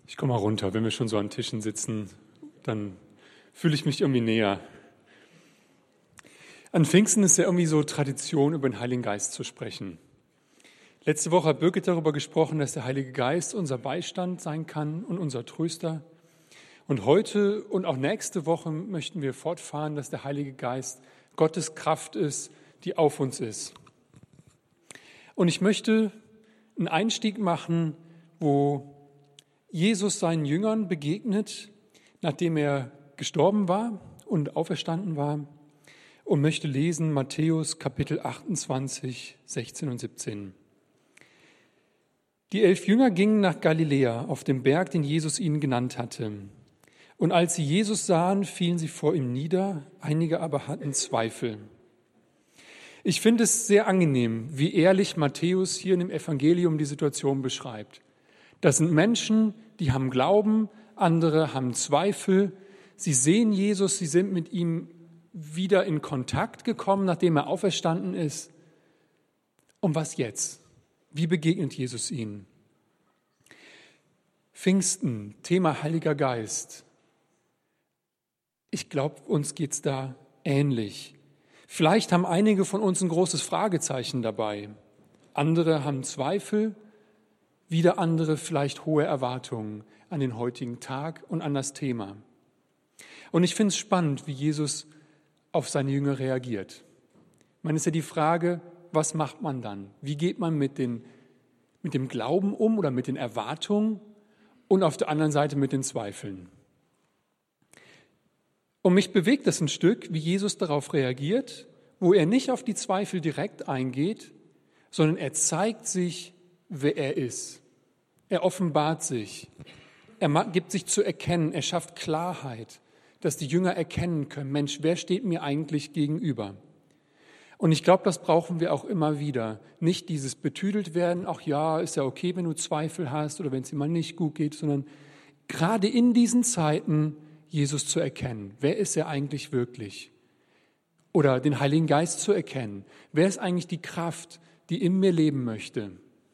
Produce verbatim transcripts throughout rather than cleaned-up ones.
Ich komme mal runter. Wenn wir schon so an Tischen sitzen, dann fühle ich mich irgendwie näher. An Pfingsten ist ja irgendwie so Tradition, über den Heiligen Geist zu sprechen. Letzte Woche hat Birgit darüber gesprochen, dass der Heilige Geist unser Beistand sein kann und unser Tröster. Und heute und auch nächste Woche möchten wir fortfahren, dass der Heilige Geist Gottes Kraft ist, die auf uns ist. Und ich möchte einen Einstieg machen, wo Jesus seinen Jüngern begegnet, nachdem er gestorben war und auferstanden war, und möchte lesen Matthäus Kapitel achtundzwanzig, sechzehn und siebzehn. Die elf Jünger gingen nach Galiläa auf den Berg, den Jesus ihnen genannt hatte. Und als sie Jesus sahen, fielen sie vor ihm nieder, einige aber hatten Zweifel. Ich finde es sehr angenehm, wie ehrlich Matthäus hier in dem Evangelium die Situation beschreibt. Das sind Menschen, die haben Glauben, andere haben Zweifel. Sie sehen Jesus, sie sind mit ihm wieder in Kontakt gekommen, nachdem er auferstanden ist. Und was jetzt? Wie begegnet Jesus ihnen? Pfingsten, Thema Heiliger Geist. Ich glaube, uns geht es da ähnlich. Vielleicht haben einige von uns ein großes Fragezeichen dabei. Andere haben Zweifel, wieder andere vielleicht hohe Erwartungen an den heutigen Tag und an das Thema. Und ich finde es spannend, wie Jesus auf seine Jünger reagiert. Man ist ja die Frage, was macht man dann? Wie geht man mit, den, mit dem Glauben um oder mit den Erwartungen und auf der anderen Seite mit den Zweifeln? Und mich bewegt das ein Stück, wie Jesus darauf reagiert, wo er nicht auf die Zweifel direkt eingeht, sondern er zeigt sich, wer er ist. Er offenbart sich. Er gibt sich zu erkennen. Er schafft Klarheit, dass die Jünger erkennen können, Mensch, wer steht mir eigentlich gegenüber? Und ich glaube, das brauchen wir auch immer wieder. Nicht dieses betüdelt werden, ach ja, ist ja okay, wenn du Zweifel hast oder wenn es dir mal nicht gut geht, sondern gerade in diesen Zeiten Jesus zu erkennen. Wer ist er eigentlich wirklich? Oder den Heiligen Geist zu erkennen. Wer ist eigentlich die Kraft, die in mir leben möchte?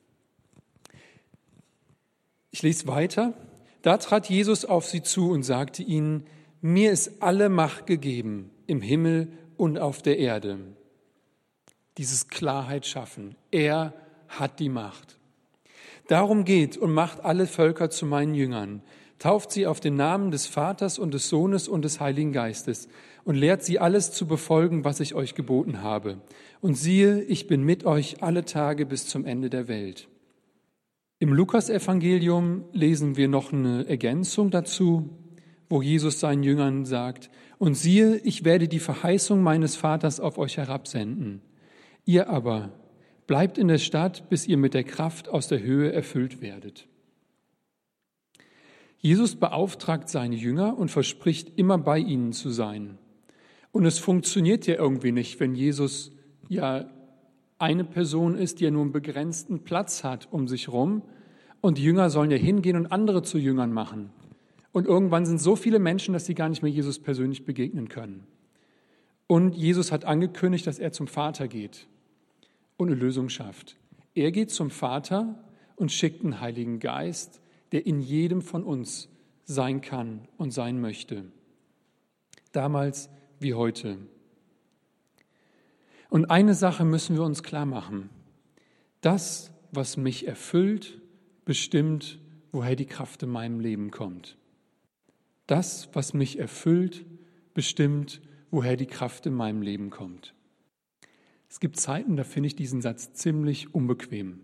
Ich lese weiter. Da trat Jesus auf sie zu und sagte ihnen, mir ist alle Macht gegeben im Himmel und auf der Erde. Dieses Klarheit schaffen. Er hat die Macht. Darum geht und macht alle Völker zu meinen Jüngern. Tauft sie auf den Namen des Vaters und des Sohnes und des Heiligen Geistes und lehrt sie alles zu befolgen, was ich euch geboten habe. Und siehe, ich bin mit euch alle Tage bis zum Ende der Welt. Im Lukas-Evangelium lesen wir noch eine Ergänzung dazu, wo Jesus seinen Jüngern sagt, und siehe, ich werde die Verheißung meines Vaters auf euch herabsenden. Ihr aber bleibt in der Stadt, bis ihr mit der Kraft aus der Höhe erfüllt werdet. Jesus beauftragt seine Jünger und verspricht, immer bei ihnen zu sein. Und es funktioniert ja irgendwie nicht, wenn Jesus ja eine Person ist, die ja nur einen begrenzten Platz hat um sich rum und die Jünger sollen ja hingehen und andere zu Jüngern machen. Und irgendwann sind so viele Menschen, dass sie gar nicht mehr Jesus persönlich begegnen können. Und Jesus hat angekündigt, dass er zum Vater geht und eine Lösung schafft. Er geht zum Vater und schickt einen Heiligen Geist, der in jedem von uns sein kann und sein möchte. Damals wie heute. Und eine Sache müssen wir uns klar machen. Das, was mich erfüllt, bestimmt, woher die Kraft in meinem Leben kommt. Das, was mich erfüllt, bestimmt, woher die Kraft in meinem Leben kommt. Es gibt Zeiten, da finde ich diesen Satz ziemlich unbequem.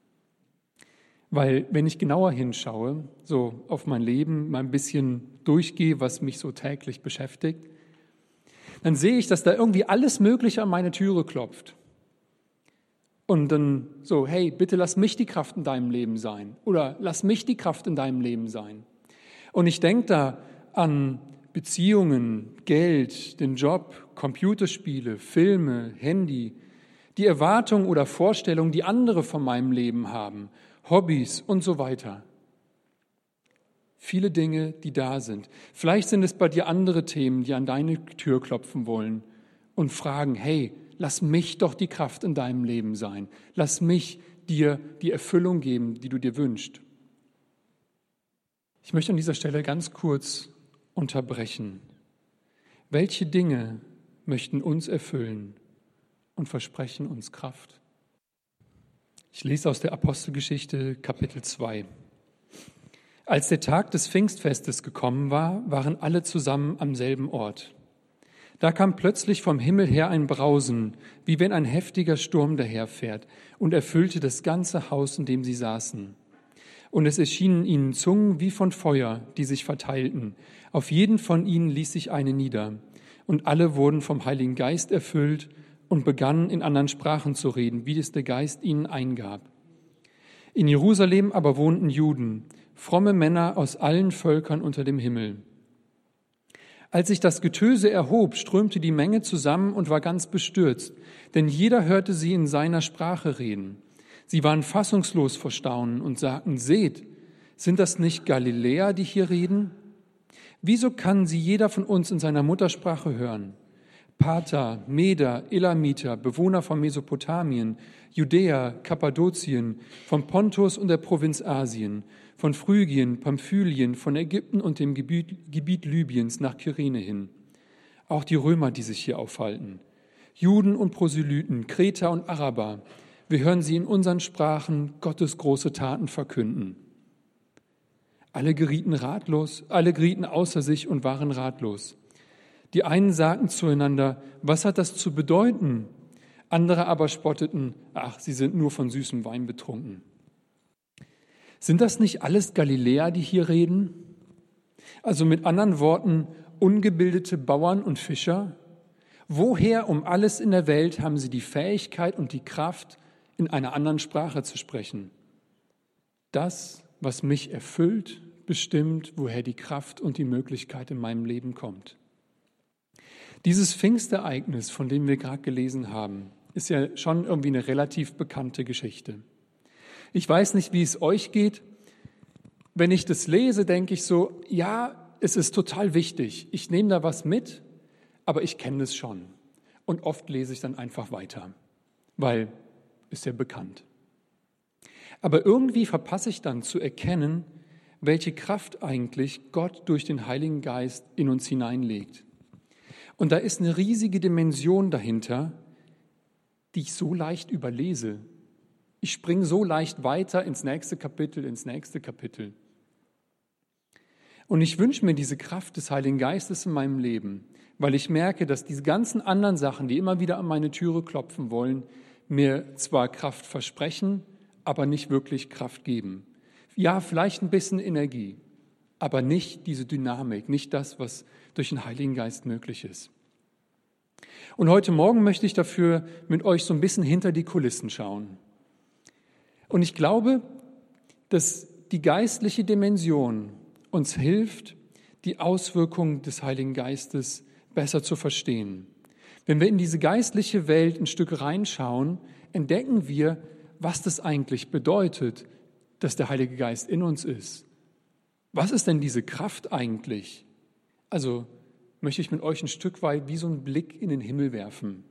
Weil wenn ich genauer hinschaue, so auf mein Leben, mal ein bisschen durchgehe, was mich so täglich beschäftigt, dann sehe ich, dass da irgendwie alles Mögliche an meine Türe klopft. Und dann so, hey, bitte lass mich die Kraft in deinem Leben sein. Oder lass mich die Kraft in deinem Leben sein. Und ich denke da an Beziehungen, Geld, den Job, Computerspiele, Filme, Handy, die Erwartungen oder Vorstellungen, die andere von meinem Leben haben, Hobbys und so weiter. Viele Dinge, die da sind. Vielleicht sind es bei dir andere Themen, die an deine Tür klopfen wollen und fragen, hey, lass mich doch die Kraft in deinem Leben sein. Lass mich dir die Erfüllung geben, die du dir wünschst. Ich möchte an dieser Stelle ganz kurz unterbrechen. Welche Dinge möchten uns erfüllen und versprechen uns Kraft? Ich lese aus der Apostelgeschichte Kapitel zwei. Als der Tag des Pfingstfestes gekommen war, waren alle zusammen am selben Ort. Da kam plötzlich vom Himmel her ein Brausen, wie wenn ein heftiger Sturm daherfährt, und erfüllte das ganze Haus, in dem sie saßen. Und es erschienen ihnen Zungen wie von Feuer, die sich verteilten. Auf jeden von ihnen ließ sich eine nieder. Und alle wurden vom Heiligen Geist erfüllt und begannen in anderen Sprachen zu reden, wie es der Geist ihnen eingab. In Jerusalem aber wohnten Juden, fromme Männer aus allen Völkern unter dem Himmel. Als sich das Getöse erhob, strömte die Menge zusammen und war ganz bestürzt, denn jeder hörte sie in seiner Sprache reden. Sie waren fassungslos vor Staunen und sagten, seht, sind das nicht Galiläer, die hier reden? Wieso kann sie jeder von uns in seiner Muttersprache hören? Parther, Meder, Elamiter, Bewohner von Mesopotamien, Judäa, Kappadokien, von Pontus und der Provinz Asien, von Phrygien, Pamphylien, von Ägypten und dem Gebiet, Gebiet Libyens nach Kyrene hin. Auch die Römer, die sich hier aufhalten. Juden und Proselyten, Kreter und Araber. Wir hören sie in unseren Sprachen Gottes große Taten verkünden. Alle gerieten ratlos, alle gerieten außer sich und waren ratlos. Die einen sagten zueinander, was hat das zu bedeuten? Andere aber spotteten, ach, sie sind nur von süßem Wein betrunken. Sind das nicht alles Galiläer, die hier reden? Also mit anderen Worten, ungebildete Bauern und Fischer? Woher um alles in der Welt haben sie die Fähigkeit und die Kraft, in einer anderen Sprache zu sprechen? Das, was mich erfüllt, bestimmt, woher die Kraft und die Möglichkeit in meinem Leben kommt. Dieses Pfingstereignis, von dem wir gerade gelesen haben, ist ja schon irgendwie eine relativ bekannte Geschichte. Ich weiß nicht, wie es euch geht. Wenn ich das lese, denke ich so, ja, es ist total wichtig. Ich nehme da was mit, aber ich kenne es schon. Und oft lese ich dann einfach weiter, weil ist ja bekannt. Aber irgendwie verpasse ich dann zu erkennen, welche Kraft eigentlich Gott durch den Heiligen Geist in uns hineinlegt. Und da ist eine riesige Dimension dahinter, die ich so leicht überlese. Ich springe so leicht weiter ins nächste Kapitel, ins nächste Kapitel. Und ich wünsche mir diese Kraft des Heiligen Geistes in meinem Leben, weil ich merke, dass diese ganzen anderen Sachen, die immer wieder an meine Türe klopfen wollen, mir zwar Kraft versprechen, aber nicht wirklich Kraft geben. Ja, vielleicht ein bisschen Energie, aber nicht diese Dynamik, nicht das, was durch den Heiligen Geist möglich ist. Und heute Morgen möchte ich dafür mit euch so ein bisschen hinter die Kulissen schauen. Und ich glaube, dass die geistliche Dimension uns hilft, die Auswirkungen des Heiligen Geistes besser zu verstehen. Wenn wir in diese geistliche Welt ein Stück reinschauen, entdecken wir, was das eigentlich bedeutet, dass der Heilige Geist in uns ist. Was ist denn diese Kraft eigentlich? Also möchte ich mit euch ein Stück weit wie so einen Blick in den Himmel werfen.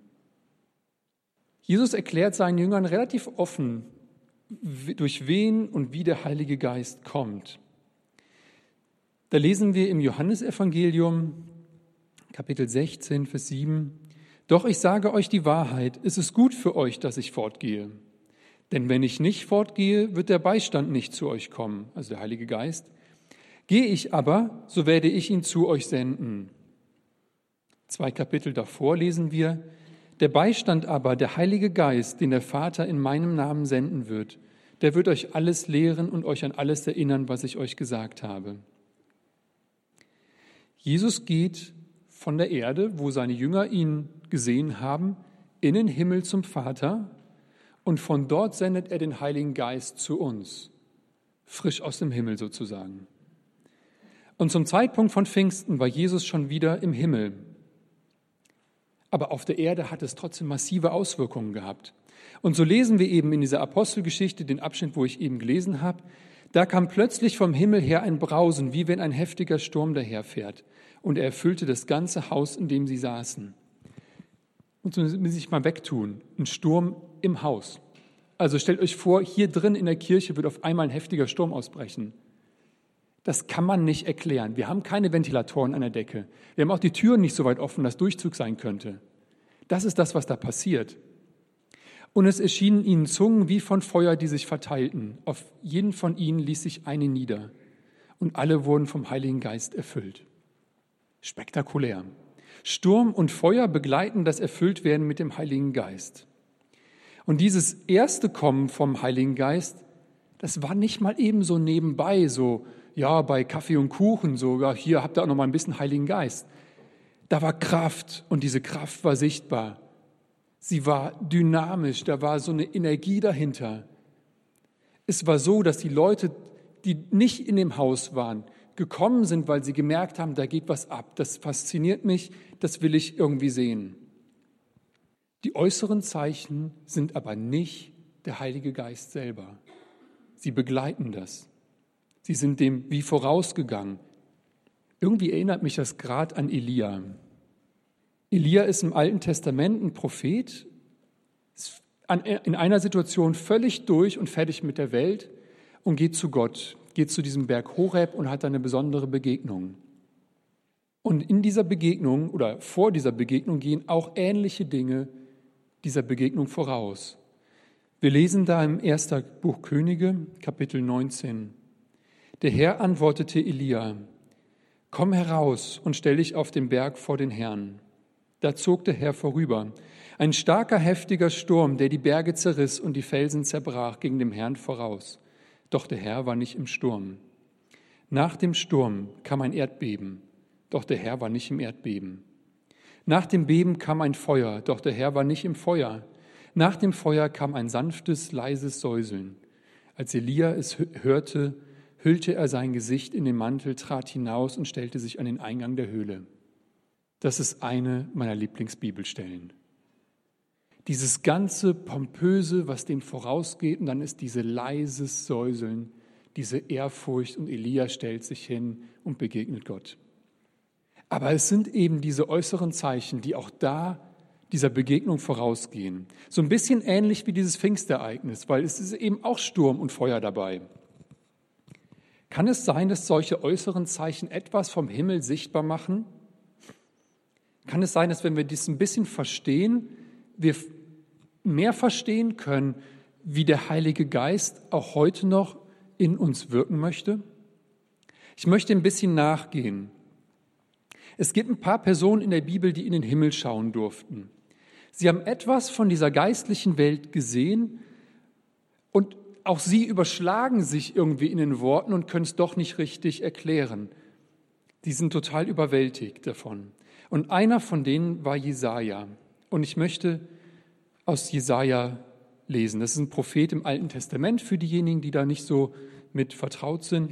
Jesus erklärt seinen Jüngern relativ offen, durch wen und wie der Heilige Geist kommt. Da lesen wir im Johannesevangelium, Kapitel sechzehn, Vers sieben, doch ich sage euch die Wahrheit, es ist gut für euch, dass ich fortgehe. Denn wenn ich nicht fortgehe, wird der Beistand nicht zu euch kommen, also der Heilige Geist. Gehe ich aber, so werde ich ihn zu euch senden. Zwei Kapitel davor lesen wir, der Beistand aber, der Heilige Geist, den der Vater in meinem Namen senden wird, der wird euch alles lehren und euch an alles erinnern, was ich euch gesagt habe. Jesus geht von der Erde, wo seine Jünger ihn gesehen haben, in den Himmel zum Vater und von dort sendet er den Heiligen Geist zu uns, frisch aus dem Himmel sozusagen. Und zum Zeitpunkt von Pfingsten war Jesus schon wieder im Himmel. Aber auf der Erde hat es trotzdem massive Auswirkungen gehabt. Und so lesen wir eben in dieser Apostelgeschichte, den Abschnitt, wo ich eben gelesen habe, da kam plötzlich vom Himmel her ein Brausen, wie wenn ein heftiger Sturm daherfährt. Und er erfüllte das ganze Haus, in dem sie saßen. Und so müssen Sie sich mal wegtun, ein Sturm im Haus. Also stellt euch vor, hier drin in der Kirche wird auf einmal ein heftiger Sturm ausbrechen. Das kann man nicht erklären. Wir haben keine Ventilatoren an der Decke. Wir haben auch die Türen nicht so weit offen, dass Durchzug sein könnte. Das ist das, was da passiert. Und es erschienen ihnen Zungen wie von Feuer, die sich verteilten. Auf jeden von ihnen ließ sich eine nieder. Und alle wurden vom Heiligen Geist erfüllt. Spektakulär. Sturm und Feuer begleiten das Erfülltwerden mit dem Heiligen Geist. Und dieses erste Kommen vom Heiligen Geist, das war nicht mal eben so nebenbei, so, ja, bei Kaffee und Kuchen, so, ja, hier habt ihr auch noch mal ein bisschen Heiligen Geist. Da war Kraft und diese Kraft war sichtbar. Sie war dynamisch, da war so eine Energie dahinter. Es war so, dass die Leute, die nicht in dem Haus waren, gekommen sind, weil sie gemerkt haben, da geht was ab. Das fasziniert mich, das will ich irgendwie sehen. Die äußeren Zeichen sind aber nicht der Heilige Geist selber. Sie begleiten das. Sie sind dem wie vorausgegangen. Irgendwie erinnert mich das gerade an Elia. Elia ist im Alten Testament ein Prophet, ist in einer Situation völlig durch und fertig mit der Welt und geht zu Gott, geht zu diesem Berg Horeb und hat eine besondere Begegnung. Und in dieser Begegnung oder vor dieser Begegnung gehen auch ähnliche Dinge dieser Begegnung voraus. Wir lesen da im ersten Buch Könige, Kapitel neunzehn. Der Herr antwortete Elia: Komm heraus und stell dich auf den Berg vor den Herrn. Da zog der Herr vorüber. Ein starker, heftiger Sturm, der die Berge zerriss und die Felsen zerbrach, ging dem Herrn voraus. Doch der Herr war nicht im Sturm. Nach dem Sturm kam ein Erdbeben, doch der Herr war nicht im Erdbeben. Nach dem Beben kam ein Feuer, doch der Herr war nicht im Feuer. Nach dem Feuer kam ein sanftes, leises Säuseln. Als Elia es hörte, hüllte er sein Gesicht in den Mantel, trat hinaus und stellte sich an den Eingang der Höhle. Das ist eine meiner Lieblingsbibelstellen. Dieses ganze Pompöse, was dem vorausgeht, und dann ist diese leises Säuseln, diese Ehrfurcht, und Elia stellt sich hin und begegnet Gott. Aber es sind eben diese äußeren Zeichen, die auch da dieser Begegnung vorausgehen. So ein bisschen ähnlich wie dieses Pfingstereignis, weil es ist eben auch Sturm und Feuer dabei. Kann es sein, dass solche äußeren Zeichen etwas vom Himmel sichtbar machen? Kann es sein, dass wenn wir das ein bisschen verstehen, wir mehr verstehen können, wie der Heilige Geist auch heute noch in uns wirken möchte? Ich möchte ein bisschen nachgehen. Es gibt ein paar Personen in der Bibel, die in den Himmel schauen durften. Sie haben etwas von dieser geistlichen Welt gesehen und auch sie überschlagen sich irgendwie in den Worten und können es doch nicht richtig erklären. Die sind total überwältigt davon. Und einer von denen war Jesaja. Und ich möchte aus Jesaja lesen. Das ist ein Prophet im Alten Testament für diejenigen, die da nicht so mit vertraut sind.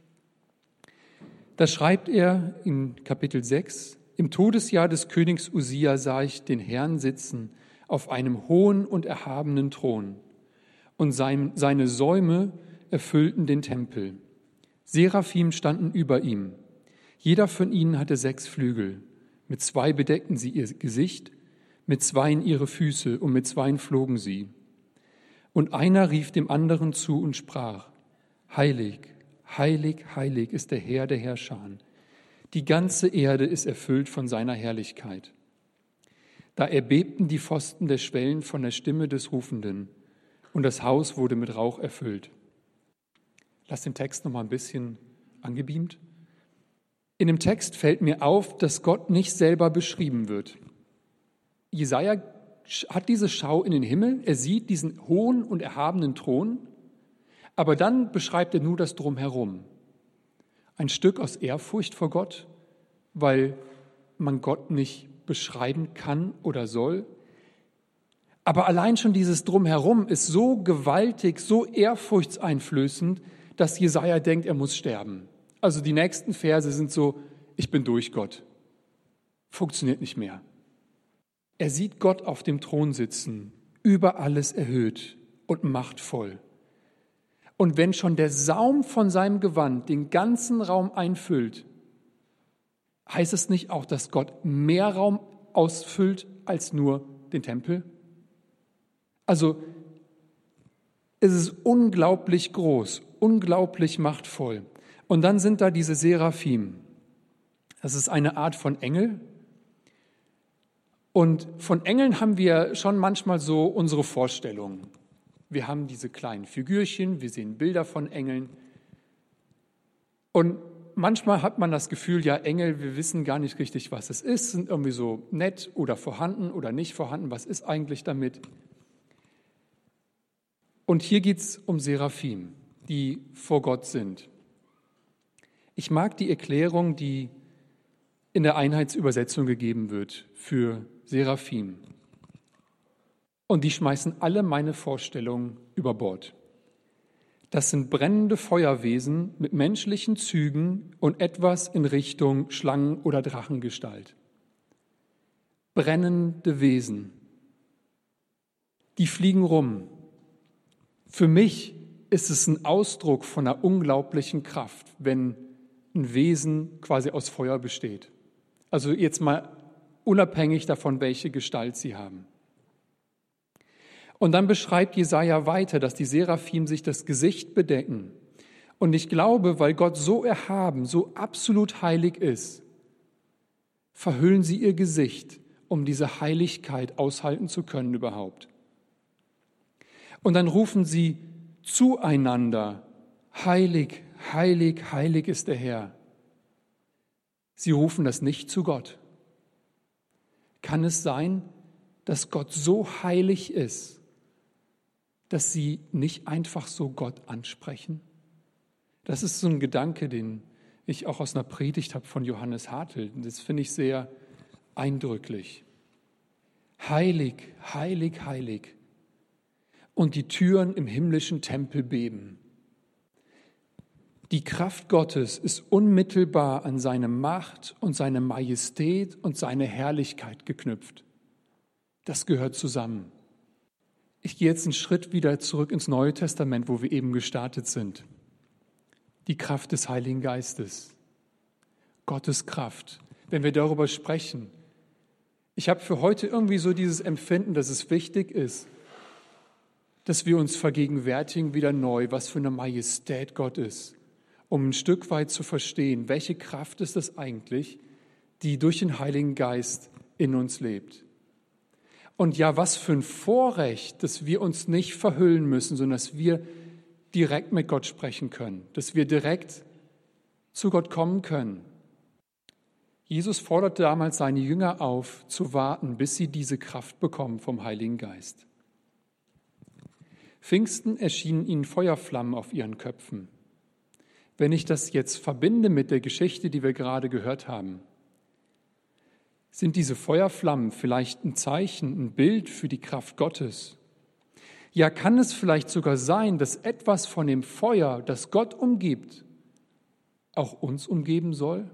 Da schreibt er in Kapitel sechs: Im Todesjahr des Königs Usia sah ich den Herrn sitzen auf einem hohen und erhabenen Thron. Und sein, seine Säume erfüllten den Tempel. Seraphim standen über ihm. Jeder von ihnen hatte sechs Flügel. Mit zwei bedeckten sie ihr Gesicht, mit zweien ihre Füße und mit zweien flogen sie. Und einer rief dem anderen zu und sprach: Heilig, heilig, heilig ist der Herr der Herrscher. Die ganze Erde ist erfüllt von seiner Herrlichkeit. Da erbebten die Pfosten der Schwellen von der Stimme des Rufenden, und das Haus wurde mit Rauch erfüllt. Lass den Text noch mal ein bisschen angebeamt. In dem Text fällt mir auf, dass Gott nicht selber beschrieben wird. Jesaja hat diese Schau in den Himmel, er sieht diesen hohen und erhabenen Thron, aber dann beschreibt er nur das Drumherum. Ein Stück aus Ehrfurcht vor Gott, weil man Gott nicht beschreiben kann oder soll. Aber allein schon dieses Drumherum ist so gewaltig, so ehrfurchtseinflößend, dass Jesaja denkt, er muss sterben. Also die nächsten Verse sind so: Ich bin durch, Gott. Funktioniert nicht mehr. Er sieht Gott auf dem Thron sitzen, über alles erhöht und machtvoll. Und wenn schon der Saum von seinem Gewand den ganzen Raum einfüllt, heißt es nicht auch, dass Gott mehr Raum ausfüllt als nur den Tempel? Also es ist unglaublich groß, unglaublich machtvoll. Und dann sind da diese Seraphim. Das ist eine Art von Engel. Und von Engeln haben wir schon manchmal so unsere Vorstellungen. Wir haben diese kleinen Figürchen, wir sehen Bilder von Engeln. Und manchmal hat man das Gefühl, ja, Engel, wir wissen gar nicht richtig, was es ist, sind irgendwie so nett oder vorhanden oder nicht vorhanden. Was ist eigentlich damit? Und hier geht es um Seraphim, die vor Gott sind. Ich mag die Erklärung, die in der Einheitsübersetzung gegeben wird für Seraphim. Und die schmeißen alle meine Vorstellungen über Bord. Das sind brennende Feuerwesen mit menschlichen Zügen und etwas in Richtung Schlangen- oder Drachengestalt. Brennende Wesen. Die fliegen rum. Für mich ist es ein Ausdruck von einer unglaublichen Kraft, wenn ein Wesen quasi aus Feuer besteht. Also jetzt mal unabhängig davon, welche Gestalt sie haben. Und dann beschreibt Jesaja weiter, dass die Seraphim sich das Gesicht bedecken. Und ich glaube, weil Gott so erhaben, so absolut heilig ist, verhüllen sie ihr Gesicht, um diese Heiligkeit aushalten zu können überhaupt. Und dann rufen sie zueinander, heilig, heilig, heilig ist der Herr. Sie rufen das nicht zu Gott. Kann es sein, dass Gott so heilig ist, dass sie nicht einfach so Gott ansprechen? Das ist so ein Gedanke, den ich auch aus einer Predigt habe von Johannes Hartl. Das finde ich sehr eindrücklich. Heilig, heilig, heilig. Und die Türen im himmlischen Tempel beben. Die Kraft Gottes ist unmittelbar an seine Macht und seine Majestät und seine Herrlichkeit geknüpft. Das gehört zusammen. Ich gehe jetzt einen Schritt wieder zurück ins Neue Testament, wo wir eben gestartet sind. Die Kraft des Heiligen Geistes. Gottes Kraft. Wenn wir darüber sprechen. Ich habe für heute irgendwie so dieses Empfinden, dass es wichtig ist, dass wir uns vergegenwärtigen wieder neu, was für eine Majestät Gott ist, um ein Stück weit zu verstehen, welche Kraft ist es eigentlich, die durch den Heiligen Geist in uns lebt. Und ja, was für ein Vorrecht, dass wir uns nicht verhüllen müssen, sondern dass wir direkt mit Gott sprechen können, dass wir direkt zu Gott kommen können. Jesus forderte damals seine Jünger auf, zu warten, bis sie diese Kraft bekommen vom Heiligen Geist. Pfingsten erschienen ihnen Feuerflammen auf ihren Köpfen. Wenn ich das jetzt verbinde mit der Geschichte, die wir gerade gehört haben, sind diese Feuerflammen vielleicht ein Zeichen, ein Bild für die Kraft Gottes? Ja, kann es vielleicht sogar sein, dass etwas von dem Feuer, das Gott umgibt, auch uns umgeben soll?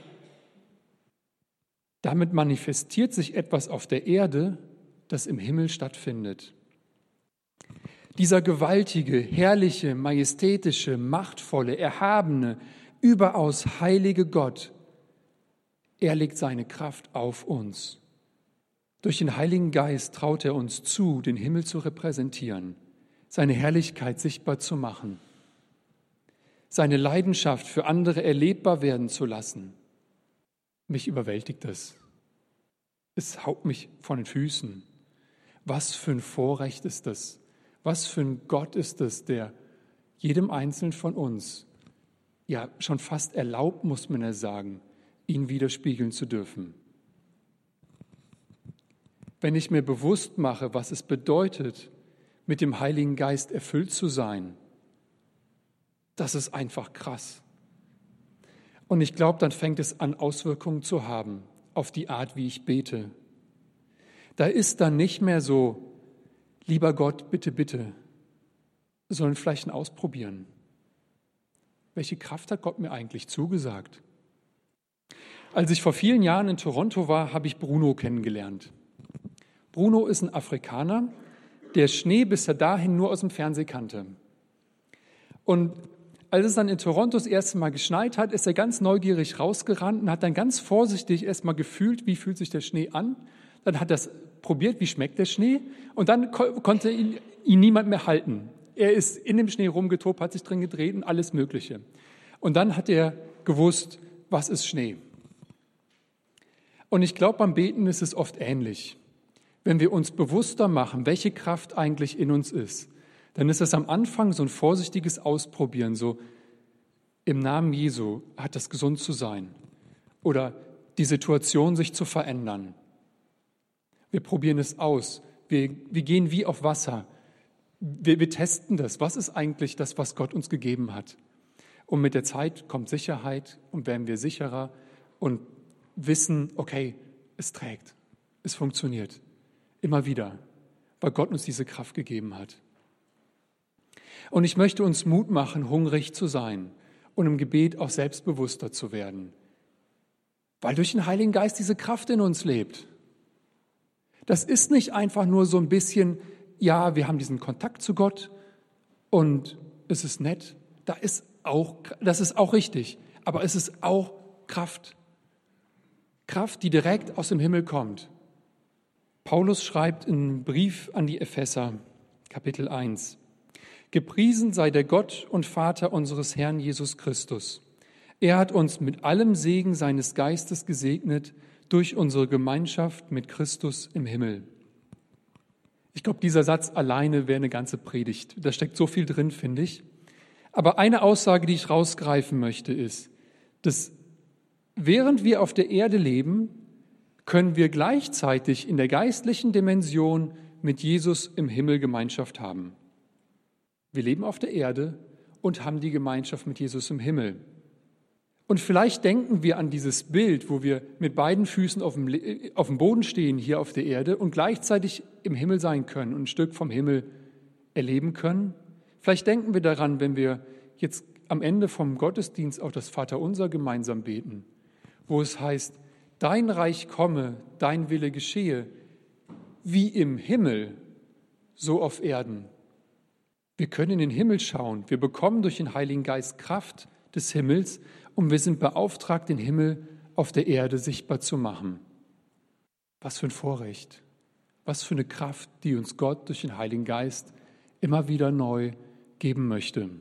Damit manifestiert sich etwas auf der Erde, das im Himmel stattfindet. Dieser gewaltige, herrliche, majestätische, machtvolle, erhabene, überaus heilige Gott, er legt seine Kraft auf uns. Durch den Heiligen Geist traut er uns zu, den Himmel zu repräsentieren, seine Herrlichkeit sichtbar zu machen, seine Leidenschaft für andere erlebbar werden zu lassen. Mich überwältigt das. Es haut mich von den Füßen. Was für ein Vorrecht ist das? Was für ein Gott ist das, der jedem Einzelnen von uns, ja schon fast erlaubt, muss man ja sagen, ihn widerspiegeln zu dürfen. Wenn ich mir bewusst mache, was es bedeutet, mit dem Heiligen Geist erfüllt zu sein, das ist einfach krass. Und ich glaube, dann fängt es an, Auswirkungen zu haben auf die Art, wie ich bete. Da ist dann nicht mehr so, lieber Gott, bitte, bitte, sondern vielleicht ein Ausprobieren. Welche Kraft hat Gott mir eigentlich zugesagt? Als ich vor vielen Jahren in Toronto war, habe ich Bruno kennengelernt. Bruno ist ein Afrikaner, der Schnee bis dahin nur aus dem Fernsehen kannte. Und als es dann in Toronto das erste Mal geschneit hat, ist er ganz neugierig rausgerannt und hat dann ganz vorsichtig erst mal gefühlt, wie fühlt sich der Schnee an. Dann hat er es probiert, wie schmeckt der Schnee. Und dann ko- konnte ihn, ihn niemand mehr halten. Er ist in dem Schnee rumgetobt, hat sich drin gedreht und alles Mögliche. Und dann hat er gewusst, was ist Schnee. Und ich glaube, beim Beten ist es oft ähnlich. Wenn wir uns bewusster machen, welche Kraft eigentlich in uns ist, dann ist es am Anfang so ein vorsichtiges Ausprobieren, so im Namen Jesu hat das gesund zu sein oder die Situation sich zu verändern. Wir probieren es aus, wir, wir gehen wie auf Wasser, wir, wir testen das, was ist eigentlich das, was Gott uns gegeben hat. Und mit der Zeit kommt Sicherheit und werden wir sicherer und wissen, okay, es trägt, es funktioniert. Immer wieder, weil Gott uns diese Kraft gegeben hat. Und ich möchte uns Mut machen, hungrig zu sein und im Gebet auch selbstbewusster zu werden, weil durch den Heiligen Geist diese Kraft in uns lebt. Das ist nicht einfach nur so ein bisschen, ja, wir haben diesen Kontakt zu Gott und es ist nett. Da ist auch, das ist auch richtig, aber es ist auch Kraft. Kraft, die direkt aus dem Himmel kommt. Paulus schreibt im Brief an die Epheser, Kapitel eins, Gepriesen sei der Gott und Vater unseres Herrn Jesus Christus. Er hat uns mit allem Segen seines Geistes gesegnet durch unsere Gemeinschaft mit Christus im Himmel. Ich glaube, dieser Satz alleine wäre eine ganze Predigt. Da steckt so viel drin, finde ich. Aber eine Aussage, die ich rausgreifen möchte, ist, dass während wir auf der Erde leben, können wir gleichzeitig in der geistlichen Dimension mit Jesus im Himmel Gemeinschaft haben. Wir leben auf der Erde und haben die Gemeinschaft mit Jesus im Himmel. Und vielleicht denken wir an dieses Bild, wo wir mit beiden Füßen auf dem, auf dem Boden stehen, hier auf der Erde, und gleichzeitig im Himmel sein können und ein Stück vom Himmel erleben können. Vielleicht denken wir daran, wenn wir jetzt am Ende vom Gottesdienst auch das Vaterunser gemeinsam beten, wo es heißt, dein Reich komme, dein Wille geschehe, wie im Himmel, so auf Erden. Wir können in den Himmel schauen, wir bekommen durch den Heiligen Geist Kraft des Himmels und wir sind beauftragt, den Himmel auf der Erde sichtbar zu machen. Was für ein Vorrecht, was für eine Kraft, die uns Gott durch den Heiligen Geist immer wieder neu geben möchte.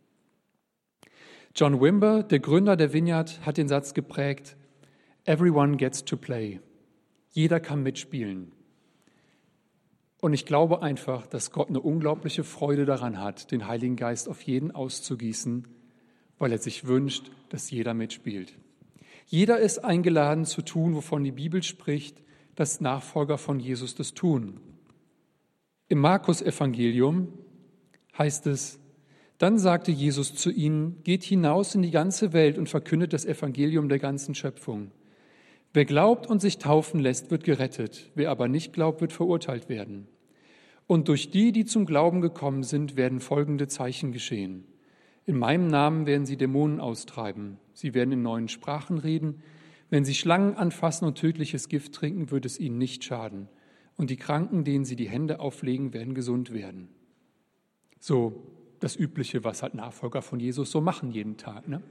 John Wimber, der Gründer der Vineyard, hat den Satz geprägt, Everyone gets to play. Jeder kann mitspielen. Und ich glaube einfach, dass Gott eine unglaubliche Freude daran hat, den Heiligen Geist auf jeden auszugießen, weil er sich wünscht, dass jeder mitspielt. Jeder ist eingeladen zu tun, wovon die Bibel spricht, dass Nachfolger von Jesus das tun. Im Markus-Evangelium heißt es, dann sagte Jesus zu ihnen, geht hinaus in die ganze Welt und verkündet das Evangelium der ganzen Schöpfung. Wer glaubt und sich taufen lässt, wird gerettet. Wer aber nicht glaubt, wird verurteilt werden. Und durch die, die zum Glauben gekommen sind, werden folgende Zeichen geschehen. In meinem Namen werden sie Dämonen austreiben. Sie werden in neuen Sprachen reden. Wenn sie Schlangen anfassen und tödliches Gift trinken, wird es ihnen nicht schaden. Und die Kranken, denen sie die Hände auflegen, werden gesund werden. So das Übliche, was halt Nachfolger von Jesus so machen jeden Tag, ne?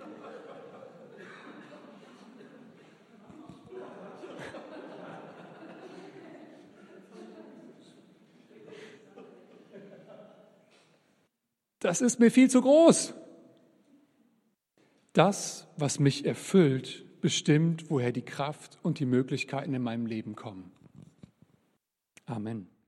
Das ist mir viel zu groß. Das, was mich erfüllt, bestimmt, woher die Kraft und die Möglichkeiten in meinem Leben kommen. Amen.